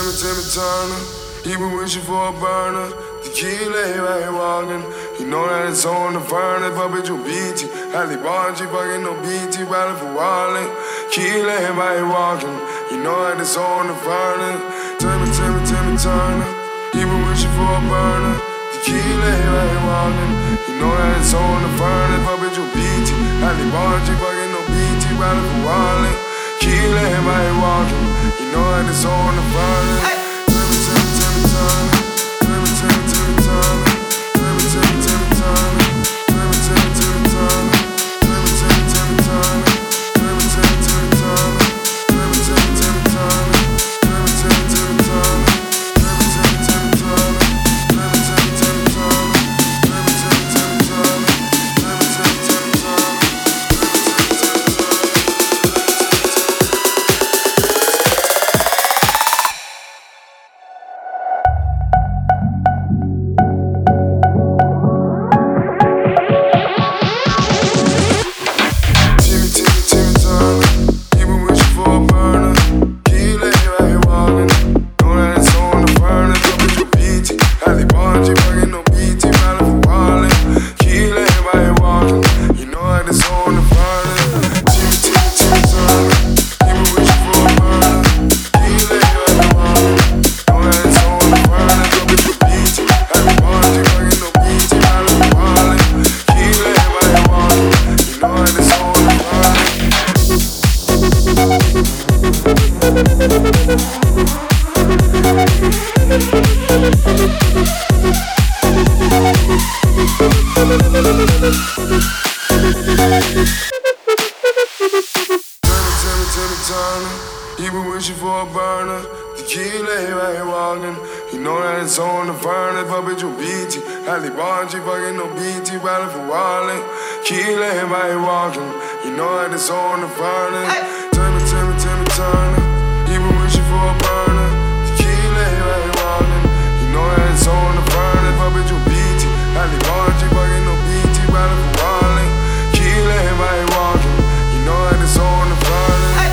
Timmy Turner. He been wishing for a burner. Tequila, right here walking. You know that it's on the furnace, but bitch, you BT. Halle Barnes, she fucking no BT, riding for Wally. Tequila, right here walking. You know that it's on the furnace. Timmy Turner. He been wishing for a burner. Tequila, right here walking. You know that it's on the furnace, but bitch, you BT. Halle Barnes, she fucking no BT, riding for Wally. Tequila, right here walking. You know that it's on the furnace. Timmy Turner. He been wishing for a burner. Tequila, right here walking. You know that it's on the furnace, but bitch, you BT. Halle Barnes, she fucking no BT, riding for Wally. Tequila, right here walking. You know that it's on the furnace. Timmy Turner. He been wishing for a burner. Tequila, right here walking. You know that it's on the furnace, but bitch, you BT. Halle Barnes, she fucking no BT, riding for Wally. Tequila, right here walking. You know that it's on the furnace.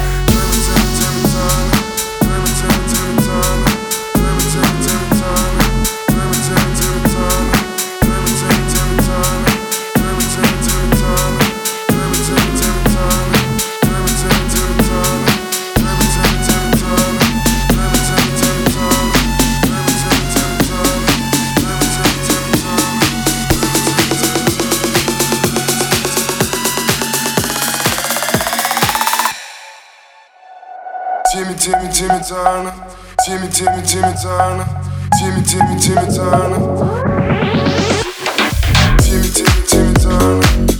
Timmy Turner. Timmy Turner. Timmy Turner. Timmy Turner.